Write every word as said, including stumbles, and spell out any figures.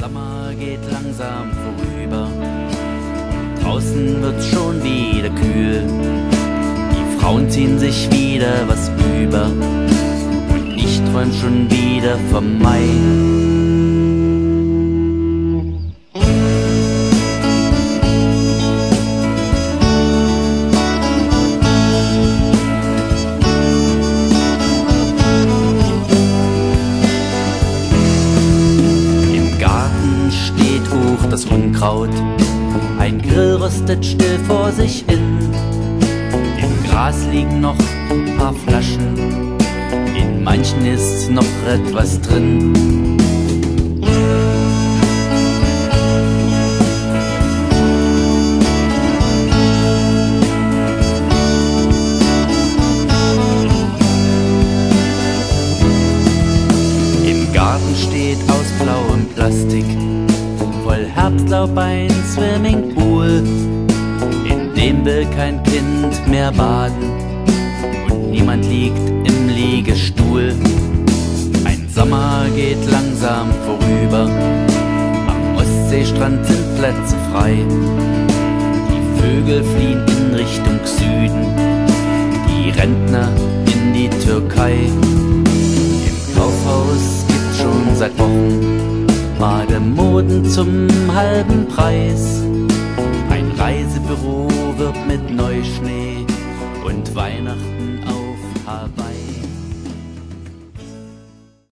Sommer geht langsam vorüber, draußen wird's schon wieder kühl. Die Frauen ziehen sich wieder was über und ich träum schon wieder vom Mai. Das Unkraut, ein Grill röstet still vor sich hin. Im Gras liegen noch ein paar Flaschen, in manchen ist noch etwas drin. Im Garten steht aus blauem Plastik voll Herbstlaub ein Swimmingpool, in dem will kein Kind mehr baden und niemand liegt im Liegestuhl. Ein Sommer geht langsam vorüber, am Ostseestrand sind Plätze frei. Die Vögel fliehen in Richtung Süden, die Rentner in die Türkei. Im Kaufhaus gibt's schon seit Wochen Bademoden zum halben Preis. Ein Reisebüro wirbt mit Neuschnee und Weihnachten auf Hawaii.